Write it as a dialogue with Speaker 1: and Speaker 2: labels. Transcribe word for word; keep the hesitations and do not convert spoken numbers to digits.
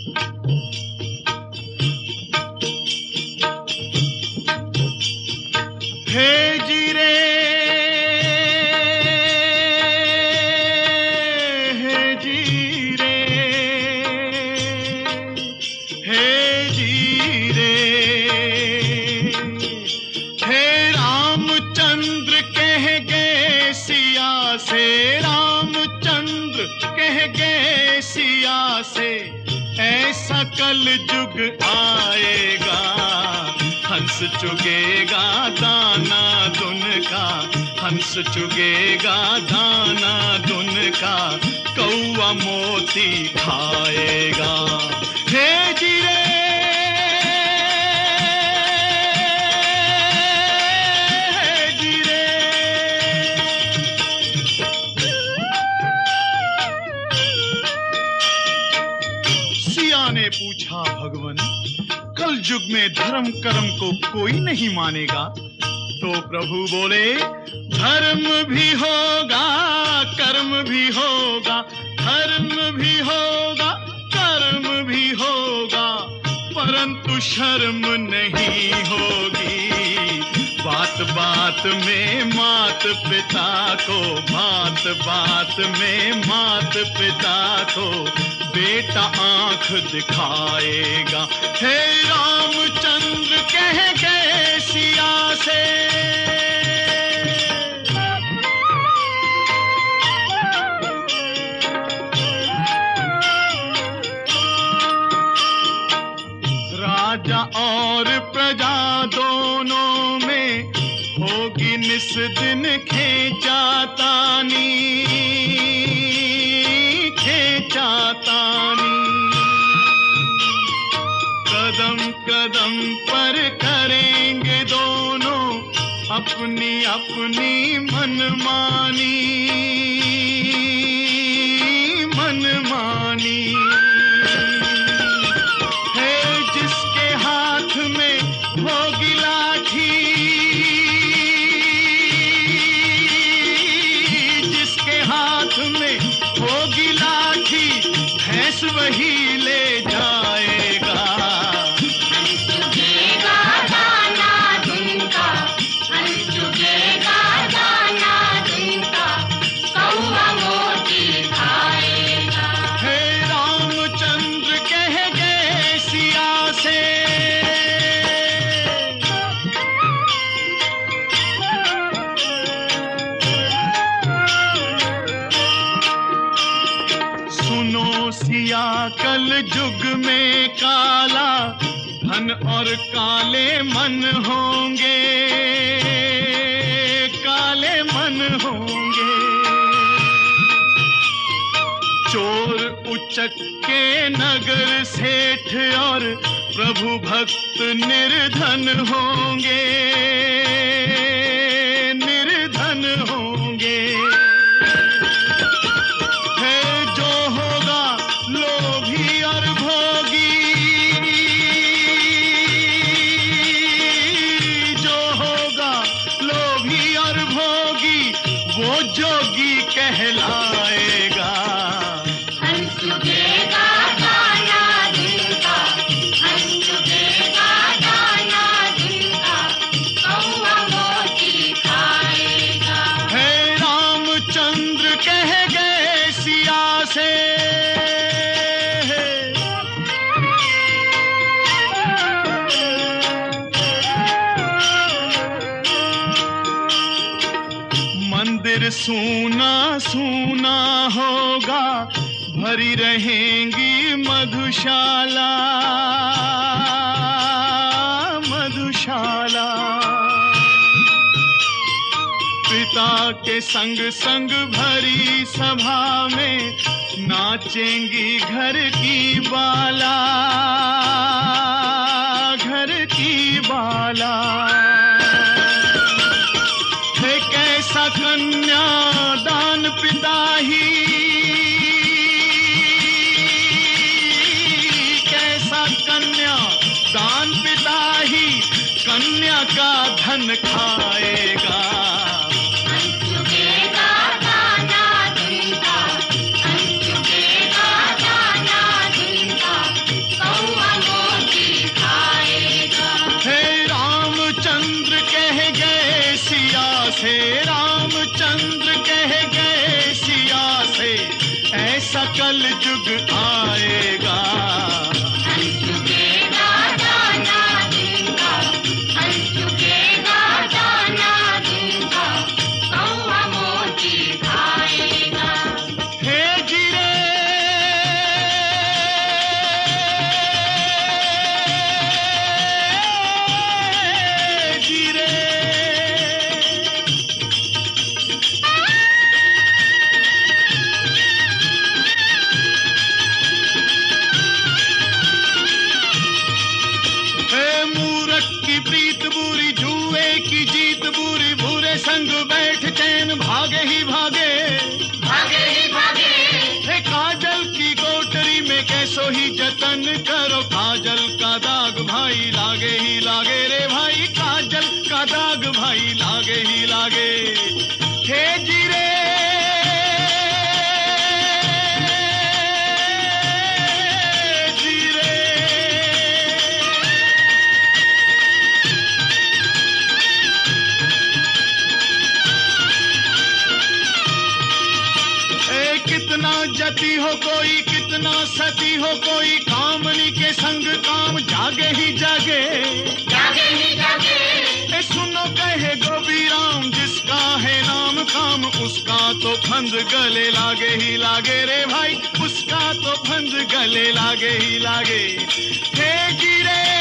Speaker 1: हे जीरे हे जीरे हे जीरे हे रामचंद्र कह गए सिया से, रामचंद्र कह गए सिया से, ऐसा कल जुग आएगा, हंस चुगेगा दाना दुन का, हंस चुगेगा दाना दुन का, कौवा मोती खाएगा। हे जीरे हे जीरे। सिया ने पूछा, भगवन कल युग में धर्म कर्म को कोई नहीं मानेगा? तो प्रभु बोले, धर्म भी होगा कर्म भी होगा, धर्म भी होगा कर्म भी होगा, परंतु शर्म नहीं होगी। बात बात में मात पिता को, बात बात में मात पिता को बेटा आंख दिखाएगा। हे रामचंद्र कह गए सिया से, राजा और प्रजा दोनों में होगी निस दिन खेचातानी, खेचातानी। कदम कदम पर करेंगे दोनों अपनी अपनी मनमानी, मनमानी। होगी लाठी, जिसके हाथ में होगी लाठी, भैंस वही ले जाएगा।
Speaker 2: हंस चुगेगा दाना दुन का, हंस चुगेगा दाना दुन का, कौवा मोती खाएगा।
Speaker 1: हे रामचंद्र कह गए सिया से, सिया कल जुग में काला धन और काले मन होंगे, काले मन होंगे। चोर उचक के नगर सेठ और प्रभु भक्त निर्धन होंगे, निर्धन होंगे। लोभी और भोगी, जो होगा लोभी और भोगी, वो जोगी कहलाएगा।
Speaker 2: हंस चुगेगा दाना दुन का, हंस चुगेगा दाना दुन का, कौवा मोती खाएगा।
Speaker 1: हे रामचंद्र कह गए सिया से, मंदिर सूना सूना होगा, भरी रहेंगी मधुशाला, मधुशाला। पिता के संग संग भरी सभा में नाचेंगी घर की बाला, घर की बाला। कैसा कन्या दान पिता ही, कैसा कन्या दान पिता ही, कन्या का धन खाएगा।
Speaker 2: हंस चुगेगा दाना दुन का, हंस चुगेगा दाना दुन का,
Speaker 1: जुग आएगा।
Speaker 2: हंस चुकेगा दाना दूंगा, हंस चुकेगा दाना दूंगा, कौवा मोती खाएगा।
Speaker 1: हे जीरे जीरे हे मूरख की प्रीत बुरी, जुए की जीत बुरी, बुरे संग बैठ चैन भागे ही भागे।
Speaker 2: भागे ही भागे,
Speaker 1: हे काजल की कोठरी में कैसो ही जतन करो, काजल का दाग भाई लागे ही लागे रे भाई, काजल का दाग भाई लागे ही लागे। हे जीरे जीरे ए कितना जती हो कोई, कितना सती हो कोई, कामनी के संग काम जागे ही जागे।
Speaker 2: जागे ही जागे,
Speaker 1: ए सुनो कहे गोपी राम, जिसका है नाम काम, उसका तो फंद गले लागे ही लागे रे भाई, उसका तो फंद गले लागे ही लागे। हे जीरे